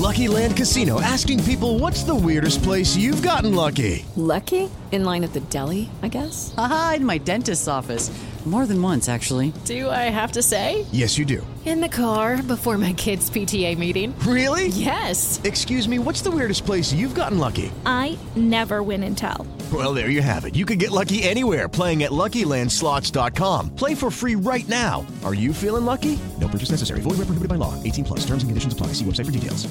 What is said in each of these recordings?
Lucky Land Casino, asking people, what's the weirdest place you've gotten lucky? Lucky? In line at the deli, I guess? Aha, in my dentist's office. More than once, actually. Do I have to say? Yes, you do. In the car before my kids' PTA meeting. Really? Yes. Excuse me, what's the weirdest place you've gotten lucky? I never win and tell. Well, there you have it. You can get lucky anywhere, playing at LuckyLandSlots.com. Play for free right now. Are you feeling lucky? No purchase necessary. Void where prohibited by law. 18+. Terms and conditions apply. See website for details.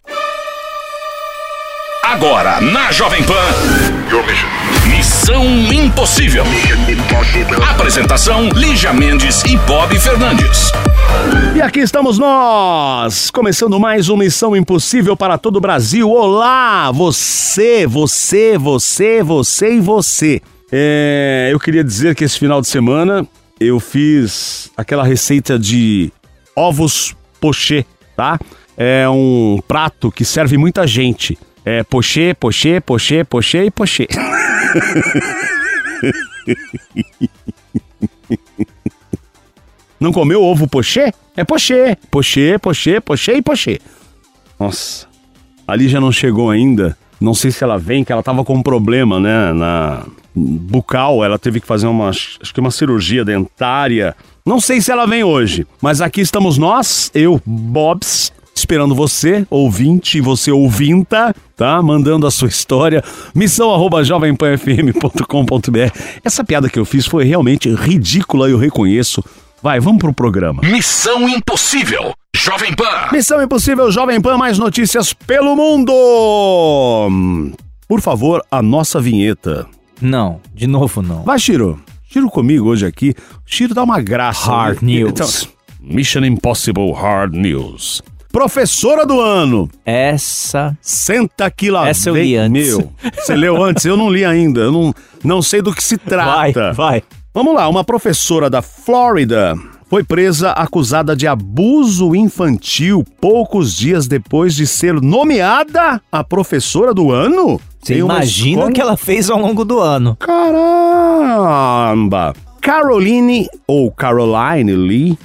Agora, na Jovem Pan, Missão Impossível. Apresentação, Lígia Mendes e Bob Fernandes. E aqui estamos nós, começando mais uma Missão Impossível para todo o Brasil. Olá, você e você. Eu queria dizer que esse final de semana eu fiz aquela receita de ovos pochê, tá? É um prato que serve muita gente. É pochê e pochê. Não comeu ovo pochê? É pochê e pochê. Nossa, ali já não chegou ainda. Não sei se ela vem, que ela tava com um problema, né, na bucal. Ela teve que fazer uma cirurgia dentária. Não sei se ela vem hoje, mas aqui estamos nós, eu, Bobs, esperando você, ouvinte, você ouvinta, tá? Mandando a sua história, missão@jovempanfm.com.br. Essa piada que eu fiz foi realmente ridícula, eu reconheço. Vai, vamos pro programa. Missão Impossível, Jovem Pan. Missão Impossível, Jovem Pan, mais notícias pelo mundo. Por favor, a nossa vinheta. Não, de novo não. Vai, Chiro. Chiro comigo hoje aqui. Chiro dá uma graça. Hard News. Então, Mission Impossible Hard News. Professora do ano. Essa... Senta aqui lá. Essa eu li antes. Meu, você leu antes? Eu não li ainda. Eu não sei do que se trata. Vai. Vamos lá. Uma professora da Flórida foi presa acusada de abuso infantil poucos dias depois de ser nomeada a professora do ano? Você imagina o que ela fez ao longo do ano. Caramba! Caroline Lee,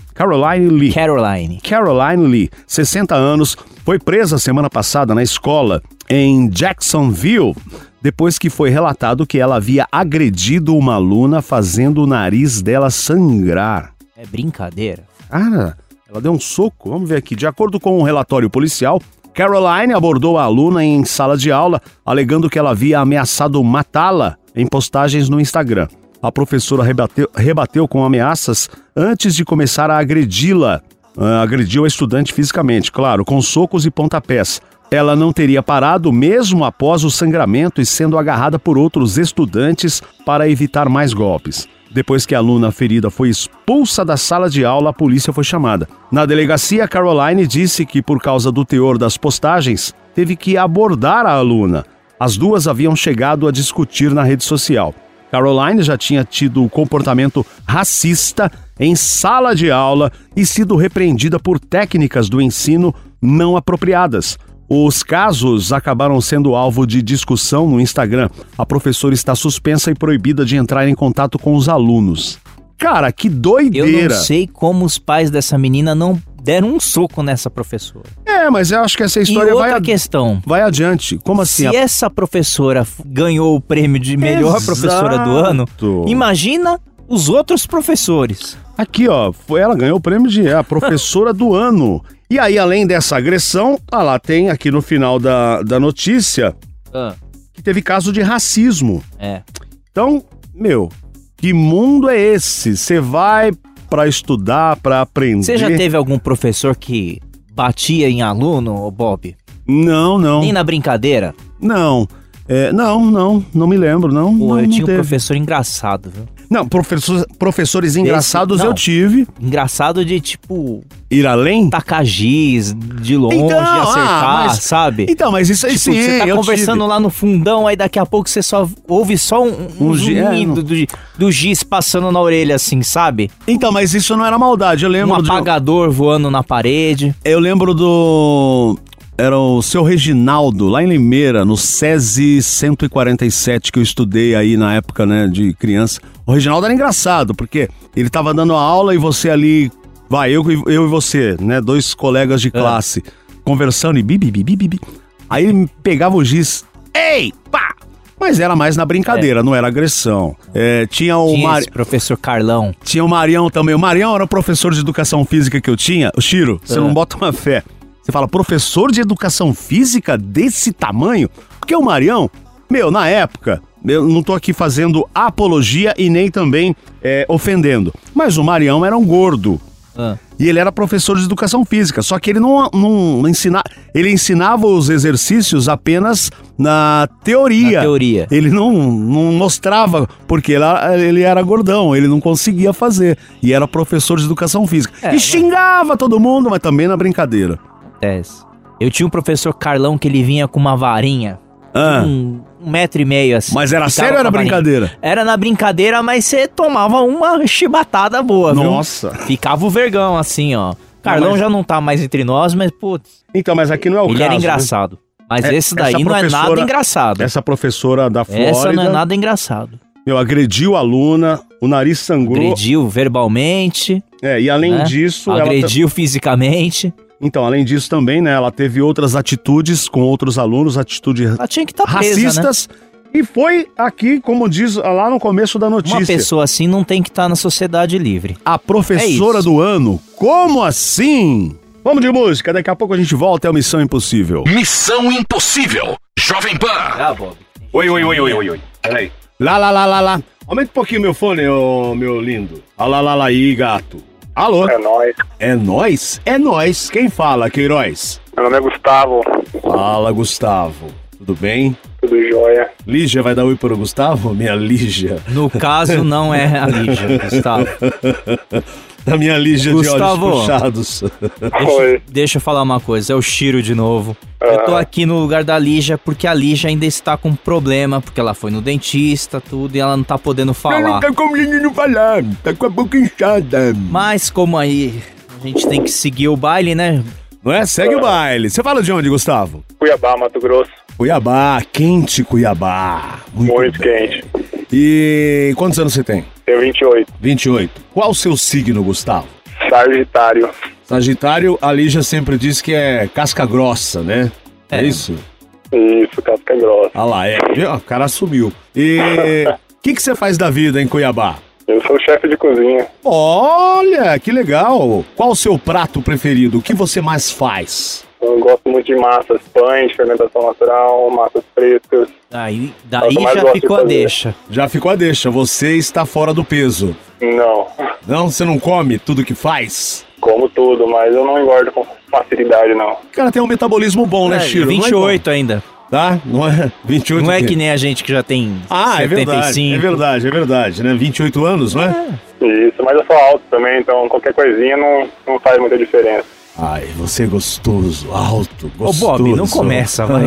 60 anos, foi presa semana passada na escola em Jacksonville, depois que foi relatado que ela havia agredido uma aluna fazendo o nariz dela sangrar. É brincadeira. Cara, ela deu um soco. Vamos ver aqui. De acordo com um relatório policial, Caroline abordou a aluna em sala de aula, alegando que ela havia ameaçado matá-la em postagens no Instagram. A professora rebateu com ameaças antes de começar a agredi-la. Agrediu a estudante fisicamente, claro, com socos e pontapés. Ela não teria parado mesmo após o sangramento e sendo agarrada por outros estudantes para evitar mais golpes. Depois que a aluna ferida foi expulsa da sala de aula, a polícia foi chamada. Na delegacia, Caroline disse que, por causa do teor das postagens, teve que abordar a aluna. As duas haviam chegado a discutir na rede social. Caroline já tinha tido comportamento racista em sala de aula e sido repreendida por técnicas do ensino não apropriadas. Os casos acabaram sendo alvo de discussão no Instagram. A professora está suspensa e proibida de entrar em contato com os alunos. Cara, que doideira! Eu não sei como os pais dessa menina não deram um soco nessa professora. Mas eu acho que essa história questão. Vai adiante. Como assim? Se essa professora ganhou o prêmio de melhor professora do ano, imagina os outros professores. Aqui, ó, ela ganhou o prêmio de a professora do ano. E aí, além dessa agressão, lá tem aqui no final da notícia que teve caso de racismo. Então, que mundo é esse? Você vai pra estudar, pra aprender... Você já teve algum professor que batia em aluno, Bob? Não. Nem na brincadeira? Não. Não me lembro, não. Eu tinha um professor engraçado, viu? Não, professores engraçados eu tive. Engraçado de, tipo... Ir além? Tacar giz de longe, acertar, sabe? Então, mas isso aí tipo, sim, você tá conversando lá no fundão, aí daqui a pouco você só ouve só um zunido do giz passando na orelha, assim, sabe? Então, mas isso não era maldade, eu lembro... Um apagador voando na parede. Eu lembro do... Era o seu Reginaldo, lá em Limeira, no SESI 147, que eu estudei aí na época, né, de criança. O Reginaldo era engraçado, porque ele tava dando a aula e você ali... eu e você, né, dois colegas de classe, conversando e bibi. Aí ele pegava o giz, ei, pá! Mas era mais na brincadeira, não era agressão. Tinha esse professor Carlão. Tinha o Marião também. O Marião era o professor de educação física que eu tinha. O Chiro, você não bota uma fé. Você fala, professor de educação física desse tamanho? Porque o Marião, na época, eu não tô aqui fazendo apologia e nem também ofendendo, mas o Marião era um gordo. E ele era professor de educação física, só que ele não ensinava, ele ensinava os exercícios apenas na teoria. Ele não mostrava, porque ele era gordão, ele não conseguia fazer. E era professor de educação física. E xingava todo mundo, mas também na brincadeira. Eu tinha um professor Carlão que ele vinha com uma varinha. 1,5 metro assim. Mas era sério ou era brincadeira? Era na brincadeira, mas você tomava uma chibatada boa, viu? Nossa. Ficava o vergão, assim, ó. Carlão já não tá mais entre nós, mas, putz. Então, mas aqui não é o caso. Ele era engraçado. Né? Mas esse daí não é nada engraçado. Essa professora da Flórida... Essa não é nada engraçado. Agrediu a aluna, o nariz sangrou. Agrediu verbalmente. E além disso... Agrediu fisicamente. Então, além disso também, né, ela teve outras atitudes com outros alunos, atitudes ela tinha que estar presa, racistas, né? E foi aqui, como diz lá no começo da notícia. Uma pessoa assim não tem que estar na sociedade livre. A professora do ano, como assim? Vamos de música, daqui a pouco a gente volta, é o Missão Impossível. Missão Impossível, Jovem Pan. Bob. Oi. Peraí. Lá. Aumenta um pouquinho meu fone, meu lindo. Lá aí, gato. Alô? É nóis. É nóis? É nóis. Quem fala, Queiroz? Meu nome é Gustavo. Fala, Gustavo. Tudo bem? Tudo jóia. Lígia vai dar oi para o Gustavo? Minha Lígia. No caso, não é a Lígia, Gustavo. Da minha Lígia Gustavo, de olhos puxados. Deixa eu falar uma coisa, é o Chiro de novo. Eu tô aqui no lugar da Lígia porque a Lígia ainda está com problema, porque ela foi no dentista, tudo, e ela não tá podendo falar. Ela não tá conseguindo falar, tá com a boca inchada. Mas como aí a gente tem que seguir o baile, né? Não é? Segue o baile. Você fala de onde, Gustavo? Cuiabá, Mato Grosso. Cuiabá, quente Cuiabá. Muito quente. E quantos anos você tem? Tenho 28. 28. Qual o seu signo, Gustavo? Sagitário. Sagitário, a Lígia sempre diz que é casca grossa, né? É isso? Isso, casca grossa. Ah lá, o cara sumiu. E o que você faz da vida em Cuiabá? Eu sou chefe de cozinha. Olha, que legal. Qual o seu prato preferido? O que você mais faz? Eu gosto muito de massas, pães, fermentação natural, massas frescas. Daí já ficou a deixa. Já ficou a deixa. Você está fora do peso. Não. Não? Você não come tudo que faz? Como tudo, mas eu não engordo com facilidade, não. O cara tem um metabolismo bom, né, Chiro? 28 ainda. Tá? Não é 28. Não é que nem a gente que já tem 75. É verdade, né? 28 anos, não é? Isso, mas eu sou alto também, então qualquer coisinha não faz muita diferença. Ai, você é gostoso, alto, gostoso. Ô, Bob, não começa, vai.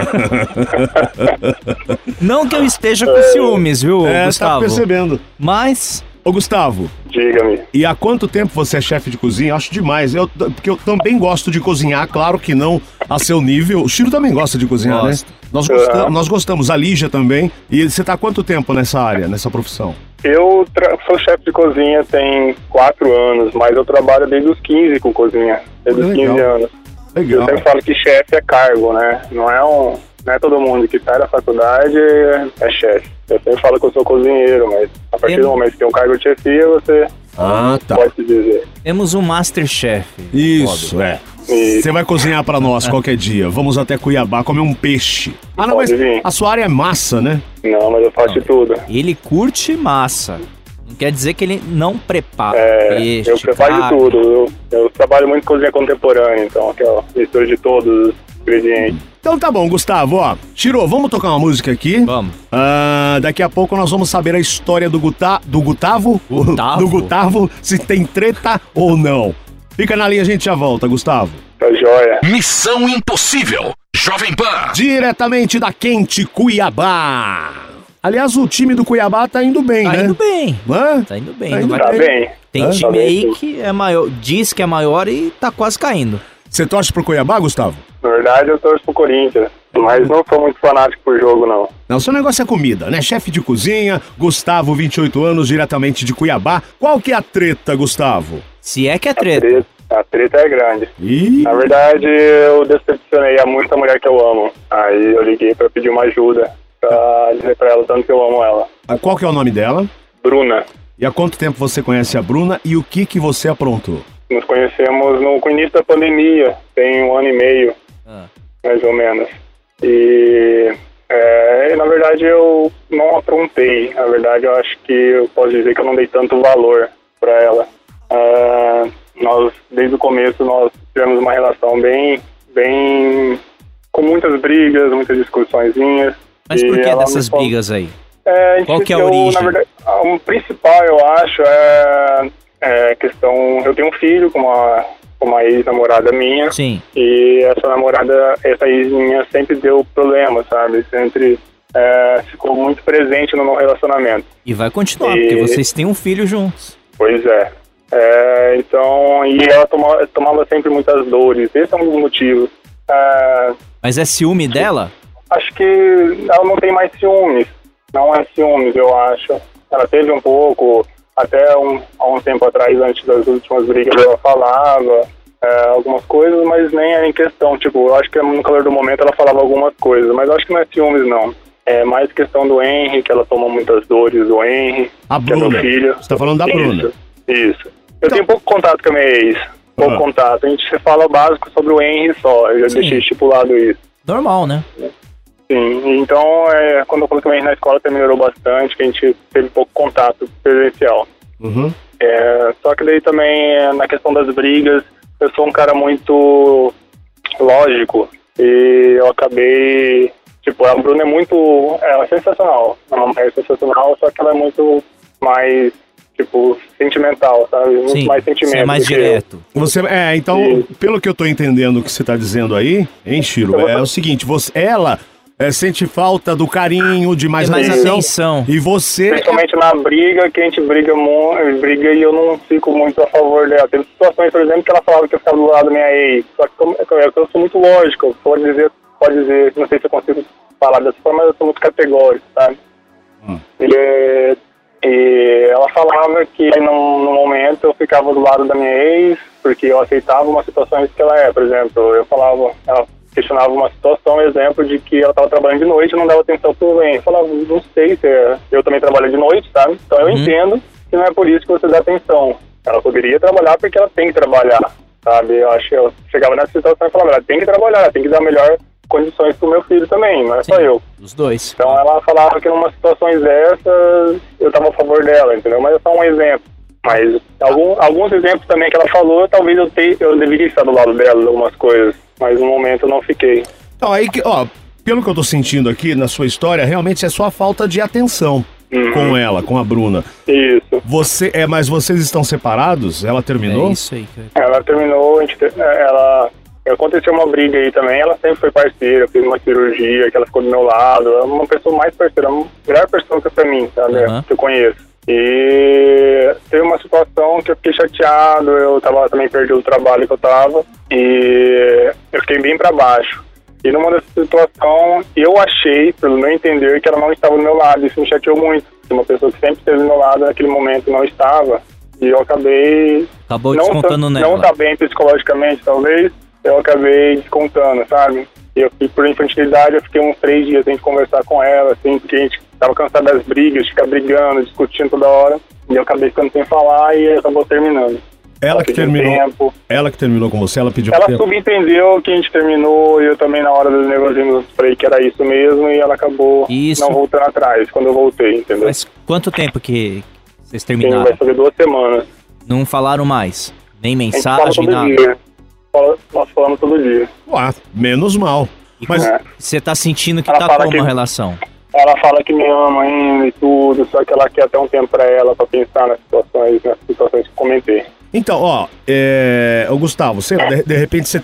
Não que eu esteja com ciúmes, viu, Gustavo? Tá percebendo. Mas... Ô, Gustavo. Diga-me. E há quanto tempo você é chefe de cozinha? Acho demais. Porque eu também gosto de cozinhar, claro que não a seu nível. O Chiro também gosta de cozinhar, né? Nós gostamos, a Lígia também. E você tá há quanto tempo nessa área, nessa profissão? Eu sou chefe de cozinha tem 4 anos, mas eu trabalho desde os 15 com cozinha. Desde os 15 anos. Legal. Eu sempre falo que chefe é cargo, né? Não é todo mundo que sai da faculdade é chefe. Eu sempre falo que eu sou cozinheiro, mas a partir do momento que tem um cargo de chefia, você pode se dizer. Temos um Masterchef. Isso, Bob. Você vai cozinhar pra nós qualquer dia. Vamos até Cuiabá comer um peixe. Ah, não, mas a sua área é massa, né? Não, mas eu faço de tudo. Ele curte massa. Não quer dizer que ele não prepara peixe, eu preparo de tudo. Eu trabalho muito com cozinha contemporânea, então aqui ó, mistura de todos os ingredientes. Então tá bom, Gustavo, ó. Chiro, vamos tocar uma música aqui? Vamos. Daqui a pouco nós vamos saber a história do Gustavo? Do Gustavo, se tem treta ou não. Fica na linha, a gente já volta, Gustavo. Tá joia. Missão Impossível, Jovem Pan. Diretamente da quente Cuiabá. Aliás, o time do Cuiabá tá indo bem, né? Tá indo bem. Hã? Tá indo bem. Tá bem. Tem time aí que é maior, diz que é maior e tá quase caindo. Você torce pro Cuiabá, Gustavo? Na verdade, eu torço pro Corinthians, mas não sou muito fanático por jogo, não. Não, seu negócio é comida, né? Chefe de cozinha, Gustavo, 28 anos, diretamente de Cuiabá. Qual que é a treta, Gustavo? Se é que é treta. A treta é grande. Na verdade, eu decepcionei a muita mulher que eu amo. Aí eu liguei pra pedir uma ajuda, pra dizer pra ela tanto que eu amo ela. Qual que é o nome dela? Bruna. E há quanto tempo você conhece a Bruna e o que você aprontou? Nos conhecemos no início da pandemia, tem 1 ano e meio, mais ou menos. E, na verdade, eu não aprontei. Na verdade, eu acho que eu posso dizer que eu não dei tanto valor pra ela. Nós, desde o começo, nós tivemos uma relação bem com muitas brigas, muitas discussõezinhas. Mas por que dessas brigas aí? Qual que é a origem? Na verdade, o principal, eu acho, é questão... Eu tenho um filho com uma ex-namorada minha. Sim. E essa ex minha sempre deu problema, sabe? Sempre ficou muito presente no meu relacionamento. E vai continuar, porque vocês têm um filho juntos. Pois é. Então, e ela tomava sempre muitas dores. Esse é um dos motivos. Mas é ciúme dela? Acho que ela não tem mais ciúmes. Não é ciúmes, eu acho. Ela teve um pouco, até há um tempo atrás, antes das últimas brigas, ela falava algumas coisas, mas nem era em questão. Tipo, eu acho que no calor do momento ela falava algumas coisas, mas eu acho que não é ciúmes, não. É mais questão do Henry, que ela toma muitas dores do Henry. A Bruna. Que é meu filho. Você tá falando da Bruna. Isso. Eu tenho pouco contato com a minha ex. Pouco contato. A gente fala básico sobre o Henry só. Eu já deixei estipulado isso. Normal, né? Sim. Então, quando eu coloquei o Henry na escola, melhorou bastante, que a gente teve pouco contato presencial. Uhum. Só que daí também, na questão das brigas, eu sou um cara muito lógico. E eu acabei... Tipo, a Bruna ela é sensacional. Ela é uma mulher sensacional, só que ela é muito mais... Tipo, sentimental, sabe? Muito mais sentimento. Você é mais direto. Então, pelo que eu tô entendendo o que você tá dizendo aí, hein, Chiro? É o seguinte, ela sente falta do carinho, de mais atenção. E você... Principalmente na briga, que a gente briga e eu não fico muito a favor dela. Teve situações, por exemplo, que ela falava que eu ficava do lado da minha ex. Só que eu sou muito lógico. Pode dizer, não sei se eu consigo falar dessa forma, mas eu sou muito categórico, sabe? E ela falava que no momento eu ficava do lado da minha ex, porque eu aceitava umas situações que ela por exemplo, ela questionava uma situação, exemplo de que ela estava trabalhando de noite e não dava atenção pro bem. Eu falava, não sei se eu também trabalho de noite, sabe? Então eu entendo que não é por isso que você dá atenção. Ela poderia trabalhar porque ela tem que trabalhar, sabe? Eu acho que eu chegava nessa situação e falava, ela tem que trabalhar, ela tem que dar melhor condições pro meu filho também, não é só eu. Os dois. Então ela falava que em umas situações dessas eu tava a favor dela, entendeu? Mas é só um exemplo. Mas alguns exemplos também que ela falou, talvez eu deveria estar do lado dela, algumas coisas. Mas no momento eu não fiquei. Então aí, pelo que eu tô sentindo aqui na sua história, realmente é só a falta de atenção com ela, com a Bruna. Isso. Mas vocês estão separados? Ela terminou? É isso aí, cara. Ela terminou, aconteceu uma briga aí também, ela sempre foi parceira, fez uma cirurgia, que ela ficou do meu lado, é uma pessoa mais parceira, a melhor pessoa pra mim, sabe, que eu conheço. E teve uma situação que eu fiquei chateado, eu também perdi o trabalho que eu tava, e eu fiquei bem pra baixo. E numa dessa situação, eu achei, pelo meu entender, que ela não estava do meu lado, isso me chateou muito. Uma pessoa que sempre esteve do meu lado naquele momento não estava, e eu acabei... Acabou descontando nela. Não tá bem psicologicamente, talvez, eu acabei descontando, sabe? E eu, por infantilidade, eu fiquei uns 3 dias sem conversar com ela, assim, porque a gente tava cansado das brigas, de ficar brigando, discutindo toda hora. E eu acabei ficando sem falar e acabou terminando. Ela que terminou com você, ela pediu tempo? Ela subentendeu que a gente terminou e eu também, na hora dos negócios, falei que era isso mesmo e ela acabou não voltando atrás, quando eu voltei, entendeu? Mas quanto tempo que vocês terminaram? Vai fazer 2 semanas. Não falaram mais? Nem mensagem, nada? Dia. Nós falamos todo dia. Menos mal. Mas você tá sentindo que tá como uma relação? Ela fala que me ama ainda e tudo, só que ela quer até um tempo pra ela, pra pensar nas situações que eu comentei. Então, Gustavo, você, de repente você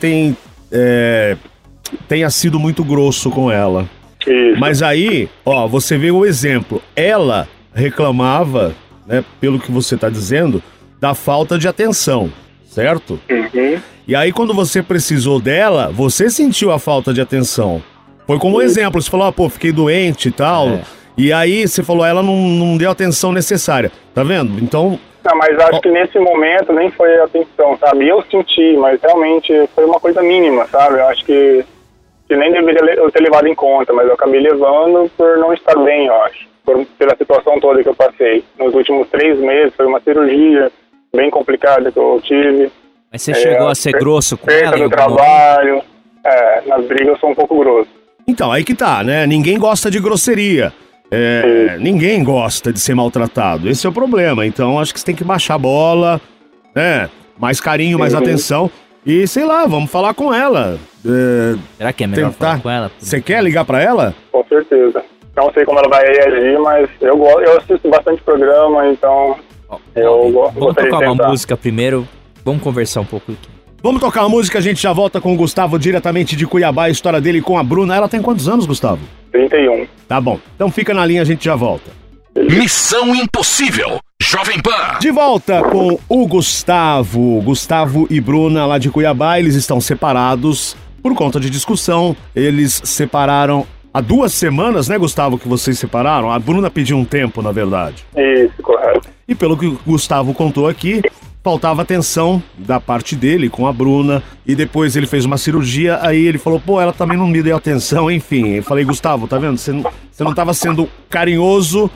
tenha sido muito grosso com ela. Isso. Mas aí, você vê o exemplo. Ela reclamava, né, pelo que você tá dizendo, da falta de atenção, certo? Uhum. E aí, quando você precisou dela, você sentiu a falta de atenção. Foi como um exemplo, você falou, fiquei doente e tal. E aí, você falou, ela não deu a atenção necessária. Tá vendo? Então, Não, mas acho que nesse momento nem foi atenção, sabe? Eu senti, mas realmente foi uma coisa mínima, sabe? Eu acho que nem deveria eu ter levado em conta, mas eu acabei levando por não estar bem, eu acho. Pela situação toda que eu passei. Nos últimos 3 meses, foi uma cirurgia bem complicada que eu tive. Mas você chegou a ser grosso com ela? Perda do trabalho. Nas brigas eu sou um pouco grosso. Então, aí que tá, né? Ninguém gosta de grosseria. Ninguém gosta de ser maltratado. Esse é o problema. Então, acho que você tem que baixar a bola, né? Mais carinho, mais atenção. E, sei lá, vamos falar com ela. Será que é melhor falar com ela? Você quer ligar pra ela? Com certeza. Não sei como ela vai reagir, mas eu assisto bastante programa, então Vamos tocar uma música primeiro. Vamos conversar um pouco aqui. Vamos tocar uma música, a gente já volta com o Gustavo diretamente de Cuiabá, a história dele com a Bruna. Ela tem quantos anos, Gustavo? 31. Tá bom, então fica na linha, a gente já volta. Missão Impossível, Jovem Pan. De volta com o Gustavo e Bruna lá de Cuiabá. Eles estão separados por conta de discussão. Eles separaram há 2 semanas, né, Gustavo, que vocês separaram? A Bruna pediu um tempo, na verdade. Isso, correto. E pelo que o Gustavo contou aqui, faltava atenção da parte dele com a Bruna, e depois ele fez uma cirurgia, aí ele falou, pô, ela também não me deu atenção, enfim. Eu falei, Gustavo, tá vendo? Você não estava sendo carinhoso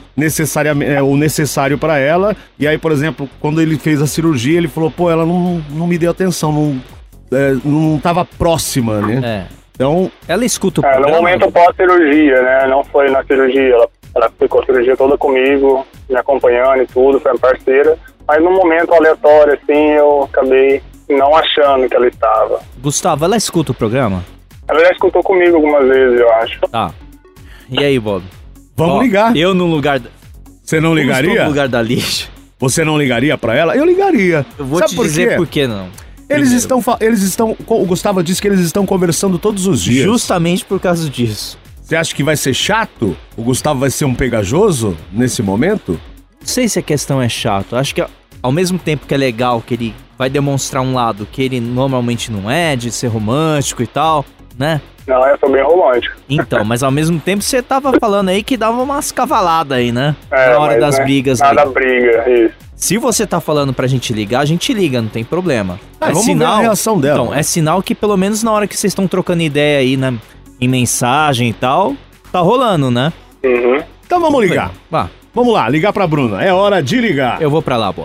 o necessário para ela, e aí, por exemplo, quando ele fez a cirurgia, ele falou, pô, ela não me deu atenção, não estava próxima, né? Então, ela escuta o programa. No momento pós-cirurgia, né? Não foi na cirurgia, ela ficou a cirurgia toda comigo, me acompanhando e tudo, foi uma parceira. Mas num momento aleatório, assim, eu acabei não achando que ela estava. Gustavo, ela escuta o programa? Ela já escutou comigo algumas vezes, eu acho. Tá. E aí, Bob? Vamos ligar. Eu no lugar... Você não ligaria? Eu no lugar da Lígia. Você não ligaria pra ela? Eu ligaria. Eu vou te dizer por que não. Eles estão... O Gustavo disse que eles estão conversando todos os dias. Justamente por causa disso. Você acha que vai ser chato? O Gustavo vai ser um pegajoso nesse momento? Não sei se a questão é chato. Acho que ao mesmo tempo que é legal que ele vai demonstrar um lado que ele normalmente não é, de ser romântico e tal, né? Não, eu sou bem romântico. Então, mas ao mesmo tempo você tava falando aí que dava umas cavaladas aí, né? Na hora das brigas. Nada briga, isso. Se você tá falando pra gente ligar, a gente liga, não tem problema. Vamos ver a reação dela. Então, é sinal que pelo menos na hora que vocês estão trocando ideia aí, né, em mensagem e tal, tá rolando, né? Uhum. Então vamos ligar. Vá. Vamos lá, ligar pra Bruna. É hora de ligar. Eu vou pra lá, Bob.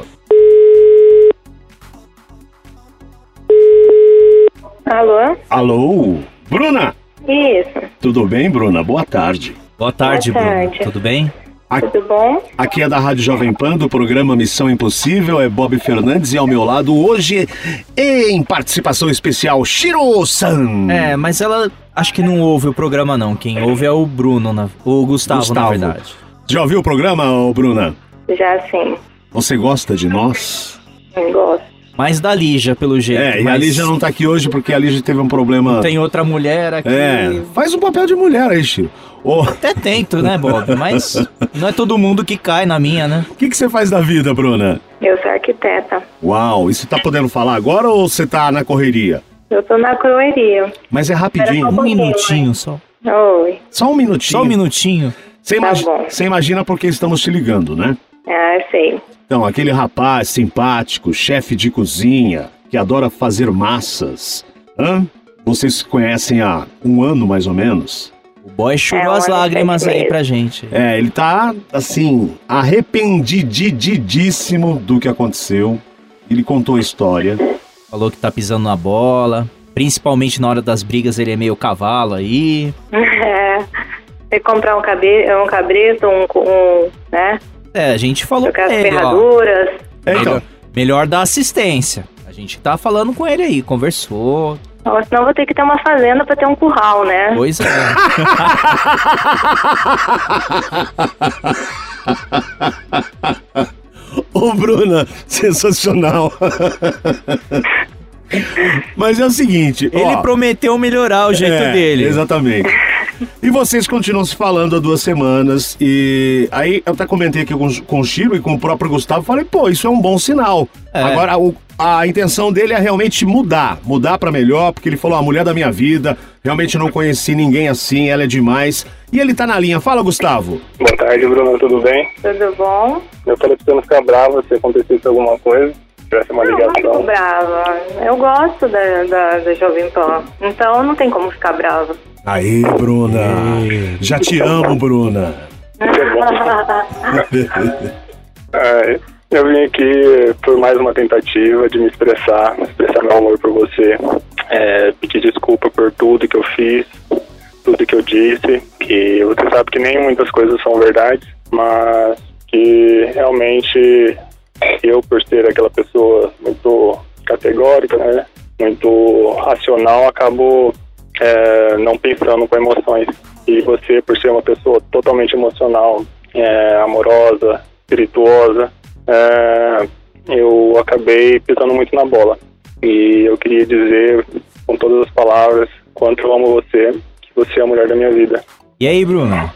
Alô? Alô? Bruna? Isso. Tudo bem, Bruna? Boa tarde. Boa tarde, Bruna. Tudo bem? Tudo bom? Aqui é da Rádio Jovem Pan, do programa Missão Impossível, é Bob Fernandes e ao meu lado hoje, em participação especial, Shiro-san. Mas ela acho que não ouve o programa não, quem ouve é o Bruno, o Gustavo, na verdade. Já ouviu o programa, Bruna? Já sim. Você gosta de nós? Gosto. Mais da Lígia, pelo jeito. E a Lígia não tá aqui hoje porque a Lígia teve um problema... Tem outra mulher aqui. Faz um papel de mulher aí, Chiro. Até tento, né, Bob? Mas não é todo mundo que cai na minha, né? O que você faz da vida, Bruna? Eu sou arquiteta. Uau, e você tá podendo falar agora ou você tá na correria? Eu tô na correria. Mas é rapidinho. Um minutinho só. Oi. Só um minutinho. Só um minutinho. Você imagina porque estamos te ligando, né? Sei. Então, aquele rapaz simpático, chefe de cozinha, que adora fazer massas. Vocês se conhecem há 1 ano, mais ou menos? O boy chorou as lágrimas aí pra gente. Ele tá, assim, arrependidíssimo do que aconteceu. Ele contou a história. Falou que tá pisando na bola. Principalmente na hora das brigas, ele é meio cavalo aí. Tem que comprar um cabresto, né? A gente falou com ele, ferraduras. Então. Melhor dar assistência. A gente tá falando com ele aí, conversou. Senão vou ter que ter uma fazenda pra ter um curral, né? Pois é. Ô, Bruna, sensacional. Mas é o seguinte... Ele prometeu melhorar o jeito dele. Exatamente. E vocês continuam se falando há 2 semanas. E aí eu até comentei aqui com o Chiro e com o próprio Gustavo. Falei, pô, isso é um bom sinal. Agora, a intenção dele é realmente mudar pra melhor, porque ele falou, a mulher da minha vida, realmente não conheci ninguém assim, ela é demais. E ele tá na linha. Fala, Gustavo. Boa tarde, Bruno, tudo bem? Tudo bom? Eu falei pra você não ficar brava se acontecesse alguma coisa, tivesse uma ligação. Não fico brava. Eu gosto da Jovem Pan, então não tem como ficar brava. Aí, Bruna. Já te amo, Bruna. Eu vim aqui por mais uma tentativa de me expressar meu amor por você, pedir desculpa por tudo que eu fiz, tudo que eu disse, que você sabe que nem muitas coisas são verdade, mas que realmente eu, por ser aquela pessoa muito categórica, né, muito racional, acabo não pensando com emoções. E você, por ser uma pessoa totalmente emocional, amorosa, espirituosa, eu acabei pisando muito na bola. E eu queria dizer, com todas as palavras, quanto eu amo você, que você é a mulher da minha vida. E aí, Bruna?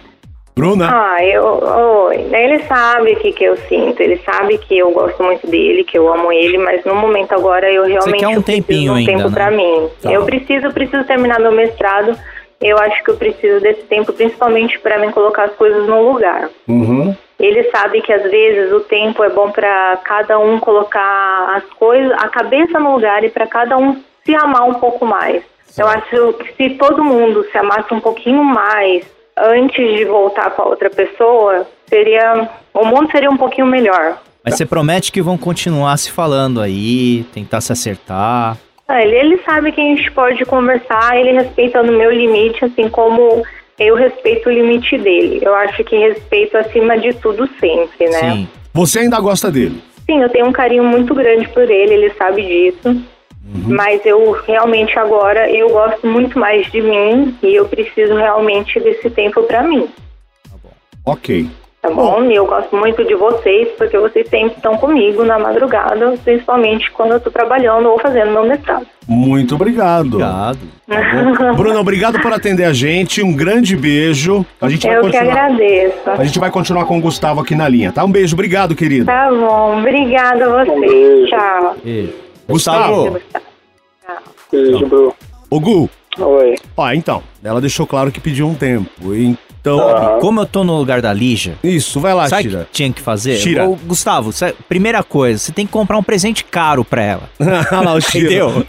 Ele sabe o que eu sinto, ele sabe que eu gosto muito dele, que eu amo ele, mas no momento agora eu realmente... Você quer um tempinho ainda, tempo, né? Pra mim. Tá. Eu preciso terminar meu mestrado. Eu acho que eu preciso desse tempo, principalmente para mim colocar as coisas no lugar. Uhum. Ele sabe que às vezes o tempo é bom para cada um colocar as coisas, a cabeça no lugar e para cada um se amar um pouco mais. Sim. Eu acho que se todo mundo se amasse um pouquinho mais antes de voltar com a outra pessoa, o mundo seria um pouquinho melhor. Mas você promete que vão continuar se falando aí, tentar se acertar? Ele sabe que a gente pode conversar, ele respeitando o meu limite, assim como eu respeito o limite dele. Eu acho que respeito acima de tudo sempre, né? Sim. Você ainda gosta dele? Sim, eu tenho um carinho muito grande por ele sabe disso. Uhum. Mas eu realmente agora, eu gosto muito mais de mim e eu preciso realmente desse tempo pra mim. Tá bom. Ok. Tá bom? E eu gosto muito de vocês, porque vocês sempre estão comigo na madrugada, principalmente quando eu tô trabalhando ou fazendo meu mestrado. Muito obrigado. Obrigado. Tá Bruno, obrigado por atender a gente. Um grande beijo. Eu que agradeço. A gente vai continuar com o Gustavo aqui na linha, tá? Um beijo. Obrigado, querido. Tá bom. Obrigada a vocês. Tchau. Gustavo. Beijo, Bruno. Ô, Gu. Oi. Ó, então, ela deixou claro que pediu um tempo. Então, como eu tô no lugar da Lígia... Isso, vai lá, sabe Shira. O que tinha que fazer? Shira. Ô, Gustavo, primeira coisa, você tem que comprar um presente caro pra ela. Olha lá, o Shira. Entendeu?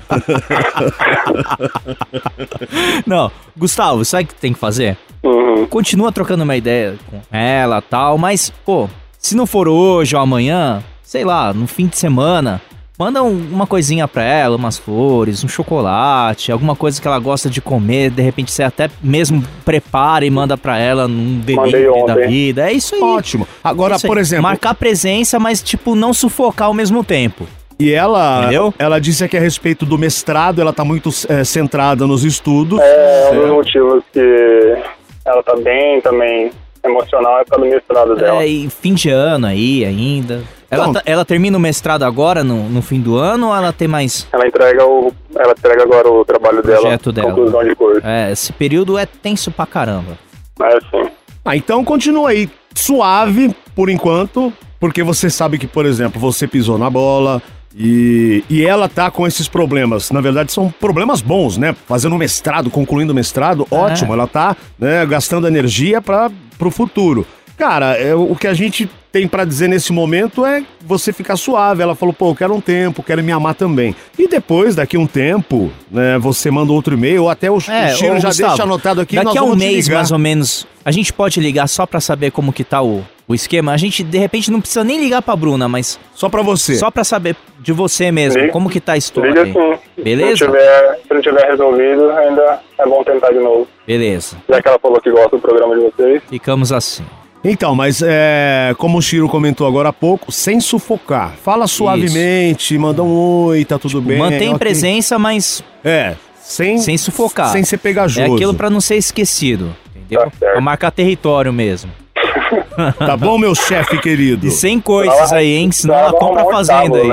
Não, Gustavo, sabe o que tem que fazer? Uhum. Continua trocando uma ideia com ela e tal, mas, pô, se não for hoje ou amanhã, sei lá, no fim de semana... Manda uma coisinha pra ela, umas flores, um chocolate, alguma coisa que ela gosta de comer. De repente você até mesmo prepara e manda pra ela num delivery da vida. É isso aí. Ótimo. Agora, por exemplo... Marcar presença, mas tipo, não sufocar ao mesmo tempo. E ela, entendeu? Ela disse aqui a respeito do mestrado, ela tá muito centrada nos estudos. Um dos motivos que ela tá bem também emocional é por causa do mestrado dela. E fim de ano aí ainda... Ela termina o mestrado agora, no fim do ano, ou ela tem mais... Ela entrega agora o trabalho dela, projeto dela. Conclusão de curso. Esse período é tenso pra caramba. Sim. Então continua aí, suave, por enquanto, porque você sabe que, por exemplo, você pisou na bola e ela tá com esses problemas. Na verdade, são problemas bons, né? Fazendo mestrado, concluindo o mestrado, ótimo. Ela tá, né, gastando energia pro futuro. Cara, o que a gente tem pra dizer nesse momento é você ficar suave. Ela falou, pô, eu quero um tempo, quero me amar também. E depois, daqui um tempo, né, você manda outro e-mail, ou até o Chiro já Gustavo, deixa anotado aqui. Daqui a um mês, mais ou menos, a gente pode ligar só pra saber como que tá o esquema. A gente, de repente, não precisa nem ligar pra Bruna, mas... Só pra você. Só pra saber de você mesmo, como que tá a história. Liga sim. Beleza? Se não tiver resolvido, ainda é bom tentar de novo. Beleza. Já que ela falou que gosta do programa de vocês. Ficamos assim. Então, mas como o Chiro comentou agora há pouco, sem sufocar. Fala suavemente, manda um oi, tá tudo bem. Mantém presença, mas... sem sufocar. Sem ser pegajoso. É aquilo pra não ser esquecido, entendeu? Tá certo. Pra marcar território mesmo. Tá bom, meu chefe querido? E sem coices aí, hein? Senão ela compra a fazenda aí. Né?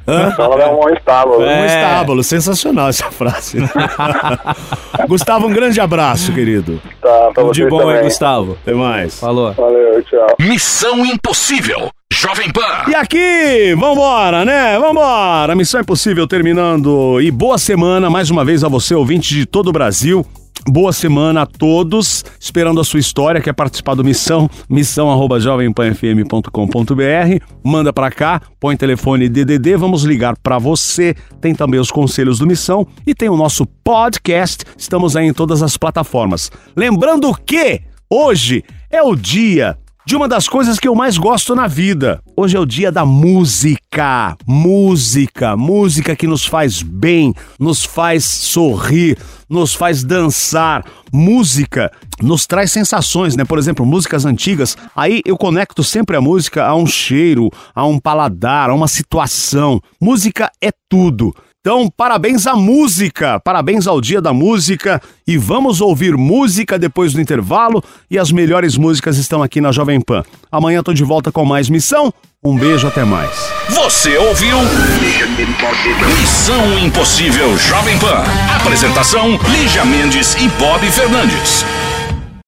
Só ela vai arrumar um estábulo. Um estábulo, sensacional essa frase. Gustavo, um grande abraço, querido. Tá, pra Tudo de vocês bom também. aí, Gustavo. Até mais. Falou. Valeu, tchau. Missão Impossível, Jovem Pan. E aqui, vambora, né? Vambora! Missão Impossível terminando. E boa semana, mais uma vez, a você, ouvinte de todo o Brasil. Boa semana a todos, esperando a sua história, quer participar do missão@jovempanfm.com.br, manda pra cá, põe telefone DDD, vamos ligar pra você, tem também os conselhos do Missão e tem o nosso podcast, estamos aí em todas as plataformas. Lembrando que hoje é o dia de uma das coisas que eu mais gosto na vida. Hoje é o dia da música. Música que nos faz bem, nos faz sorrir, nos faz dançar. Música nos traz sensações, né? Por exemplo, músicas antigas. Aí eu conecto sempre a música a um cheiro, a um paladar, a uma situação. Música é tudo. Então, parabéns à música, parabéns ao Dia da Música e vamos ouvir música depois do intervalo e as melhores músicas estão aqui na Jovem Pan. Amanhã tô de volta com mais Missão, um beijo, até mais. Você ouviu Missão Impossível Jovem Pan. Apresentação Lígia Mendes e Bob Fernandes.